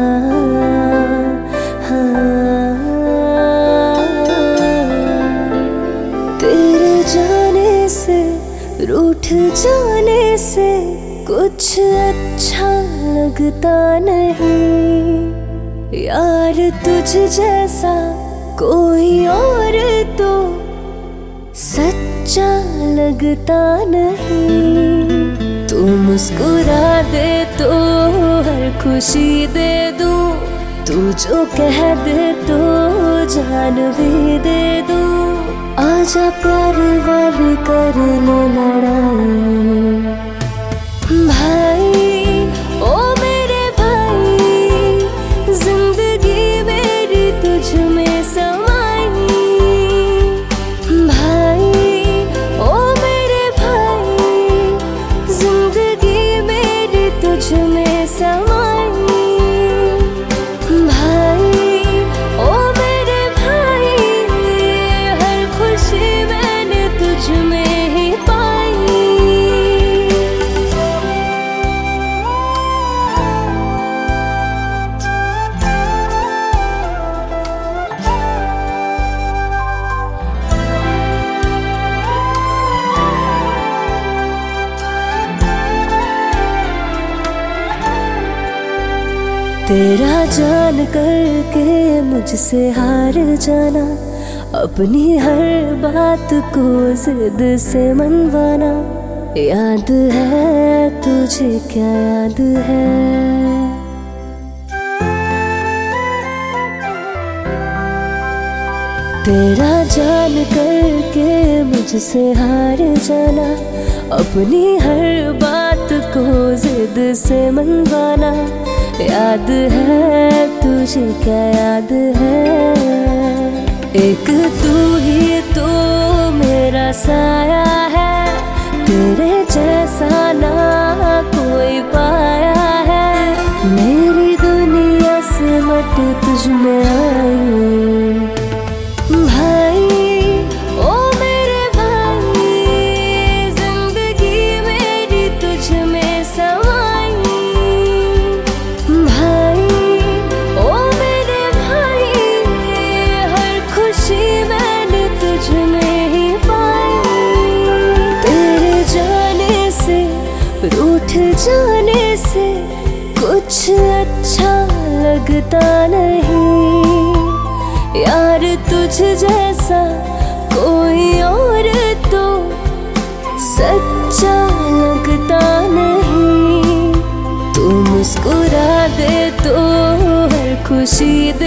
तेरे जाने से, रूठ जाने से कुछ अच्छा लगता नहीं। यार तुझ जैसा कोई और तो सच्चा लगता नहीं। तू मुस्कुरा दे तो हर खुशी दे दूं, तू जो कह दे तो जान भी दे दूं। आजा प्यार वार कर ले लड़ाई भाई, ओ मेरे भाई, जिंदगी मेरी तुझ में समाई। भाई ओ मेरे भाई, जिंदगी मेरी तुझ में समाई। भाई ओ मेरे भाई, हर खुशी मैंने तुझ में ही पाई। तेरा जान करके मुझसे हार जाना, अपनी हर बात को जिद से मनवाना। याद है तुझे, क्या याद है? तेरा जान करके मुझसे हार जाना, अपनी हर बात को जिद से मनवाना। याद है तुझे, क्या याद है? एक तू ही तो मेरा साया है, तेरे जैसा ना कोई पाया है। मेरी दुनिया से मट तुझ में आई। भाई ओ मेरे भाई, जिंदगी मेरी तुझ में समाई। भाई ओ मेरे भाई, हर खुशी मैंने तुझ में ही पाई। तेरे जाने से, रूठ जाने से कुछ अच्छा लगता नहीं। यार तुझ जैसा कोई और तो सच्चा लगता नहीं। तू मुस्कुरा दे तो हर खुशी